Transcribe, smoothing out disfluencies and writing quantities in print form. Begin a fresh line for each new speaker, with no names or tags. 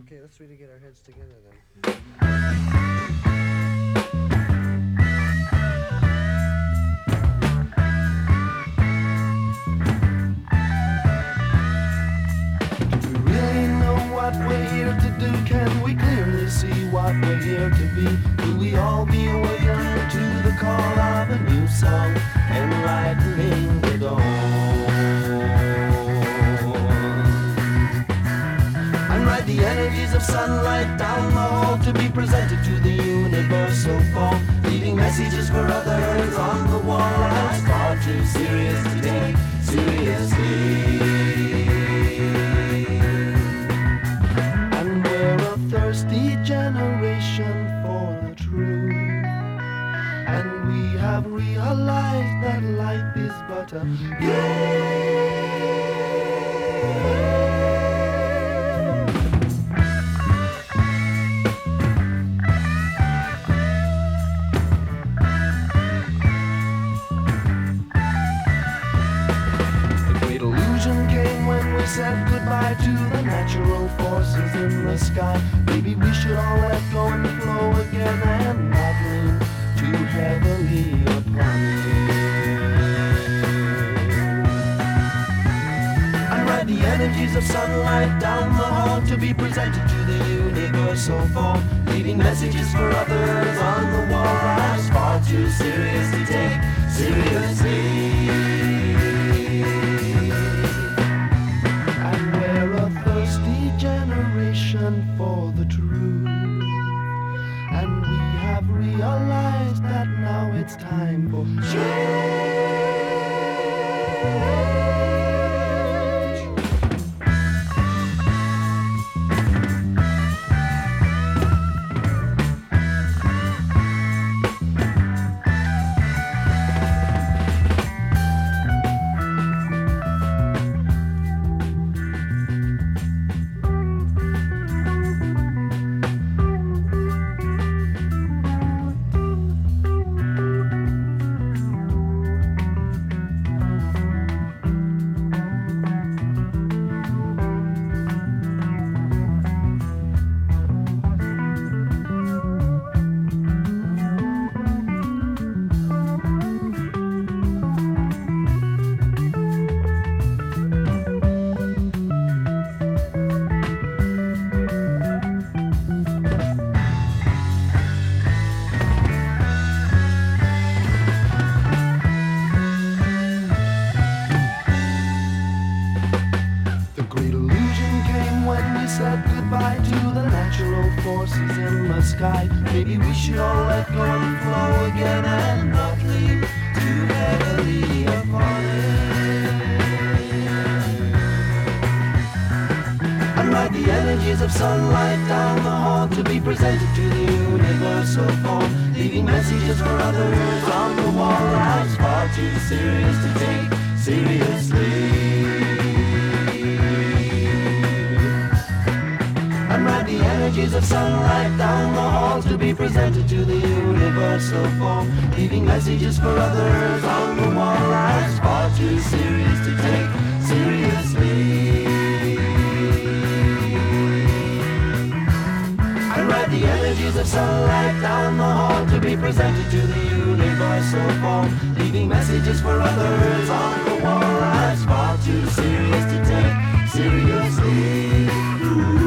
Okay, let's really get our heads together then.
Do we really know what we're here to do? Can we clearly see what we're here to be? Will we all be awakened to the call of a new song, enlightening the dawn? The energies of sunlight down the hall to be presented to the universal form, leaving messages for others on the wall as far too serious to take seriously. And we're a thirsty generation for the truth, and we have realized that life is but a game. Said goodbye to the natural forces in the sky. Maybe we should all let go and flow again and not lean too heavily upon it. I ride the energies of sunlight down the hall to be presented to the universal form, leaving messages for others on the wall as far too serious to take seriously. For the truth, and we have realized that now it's time for change. Maybe we should all let go and flow again and not lean too heavily upon it. And ride the energies of sunlight down the hall to be presented to the universal form, leaving messages for others on the wall as far too serious to take seriously. Ride the energies of sunlight down the hall to be presented to the universal form, leaving messages for others on the wall as far too serious to take seriously. I ride the energies of sunlight down the hall to be presented to the universal form, leaving messages for others on the wall as far too serious to take seriously.